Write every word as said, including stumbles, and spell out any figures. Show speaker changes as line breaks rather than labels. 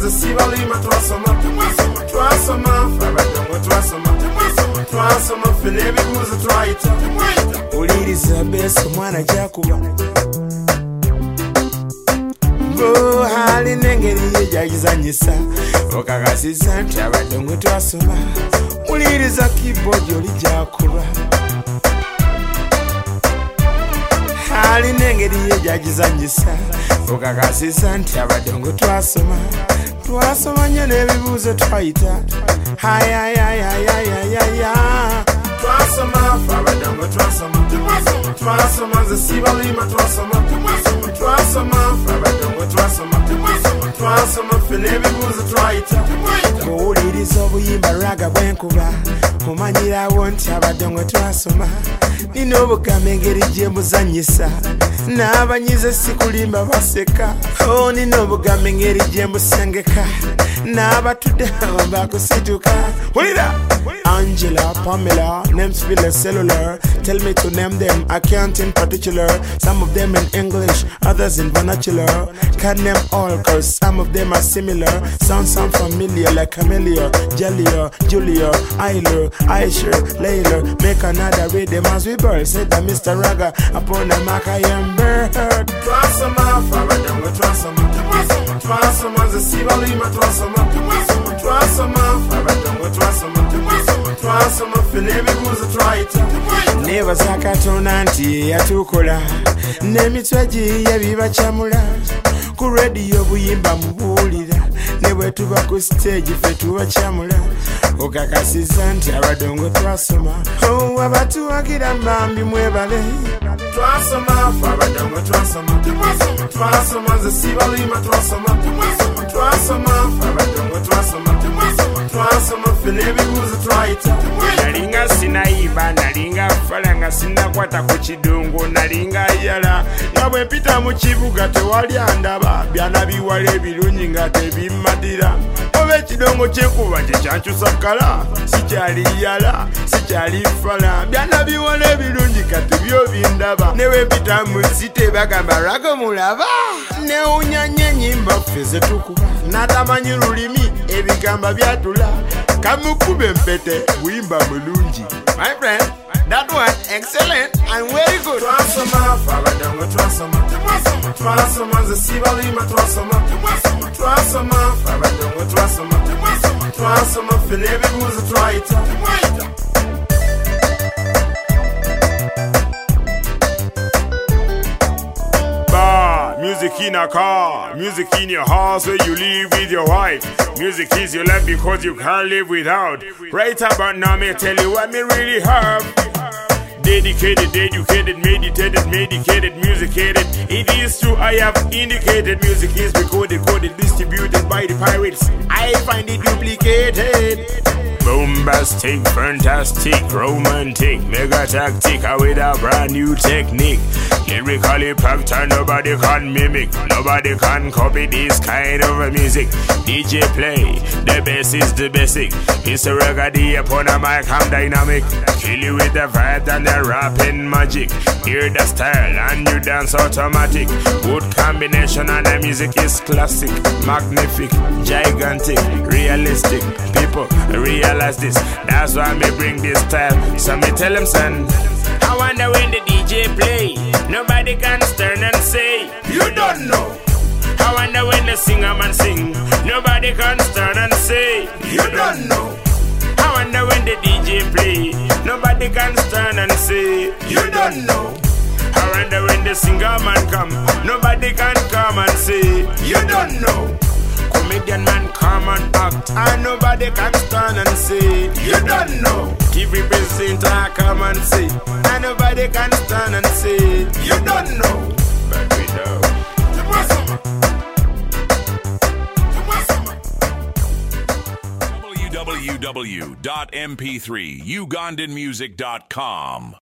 ze sibalima twasoma twasoma abadongo twasoma twasoma fene ebibuuzo twayita uliriza beso mwana jakuba bo hali nengeri yejagizanyisa okakasiza nti abadongo twasoma uliriza keyboard oli jakuba hali nengeri yejagizanyisa okakasiza nti abadongo twasoma twasoma nyo n'ebibuuzo twayita hayayayayayaya twasoma abadongo twasoma twasoma ze sibalima twasoma twasoma abadongo twasoma twasoma fene ebibuuzo twayita bw'owuliriza obuyimba raga bwenkuba omanyirawo nti abadongo twasoma nina obugambo engeri gye mbuzanyisa n'abanyize sikulimba baseka o nina obugambo engeri gye mbusengeka n'abatudde bakusituka wulira Angela, Pamela, names feel a cellular. Tell me to name them, I can't in particular. Some of them in English, others in vernacular. Can't name all cause some of them are similar. Sound sound familiar like Camellia, Jellia, Julia, Isla, Aisha, Layla. Make another rhythm as we burn. Said that Mister Raga upon the mark I am bird. Twasoma, abadongo twasoma. Twasoma, ze sibalima twasoma. Twasoma, abadongo twasoma. Twasoma fene ebibuuzo twayita neebaza Katonda nti yatukola n'emitwe gye yabibacamula ku rediyo buyimba mubuulira ne bwe tuba ku stage ffe tubacamula okakasiza nti abadongo twasoma abatuwagira mbambi mwebale twasoma abadongo twasoma twasoma ze sibalima twasoma twasoma abadongo twasoma twasoma fene ebibuuzo twayita nalinga sinayiba nalinga fala nga sinakwata ku kidungu nalinga yala nga bwe mpita mu kibuga tewali andaba byana biwala ebirungi nga tebimmatira oba ekidongo kyekuba kye kyankyusa kala sikyali yala sikyali fala byana biwala ebirungi kati byo bindaba ne bwe mpita mu site bagamba Raga mulaba newunyanya ennyimba ffe ze tukuba n'atamanyi lulimi ebigamba byatula kamukube mpete buyimba mulungi my friend that one excellent and very good twasoma abadongo twasoma twasoma ze sibalima twasoma twasoma abadongo twasoma twasoma fene ebibuuzo twayita music in a car, music in your house where you live with your wife. Music is your life because you can't live without. Right about now, me tell you what me really have. Dedicated, educated, meditated, medicated, musicated. It is true, I have indicated. Music is recorded, coded, distributed by the pirates. I find it duplicated. Bombastic, fantastic, romantic, mega tactic, with a brand new technique. Lyrically packed and nobody can mimic, nobody can copy this kind of a music. D J play, the best is the basic. It's a reggae upon a mic, I'm dynamic. Kill you with the vibe and the rapping magic. Hear the style and you dance automatic. Good combination and the music is classic, magnific, gigantic, realistic. People realize this, that's why me bring this style. So me tell them son, I wonder when the D J play, nobody can stand and say, you don't know. I wonder when the singer man sing, nobody can stand and say, you don't know. I wonder when the D J play, nobody can stand and say, you don't know. I wonder when the singer man come, nobody can come and say, you don't know. Comedian man come and act, and nobody can stand and say, you don't know. T V presenter come and say, and nobody can stand and say, you don't know. But we know.
w w w dot m p three ugandan music dot com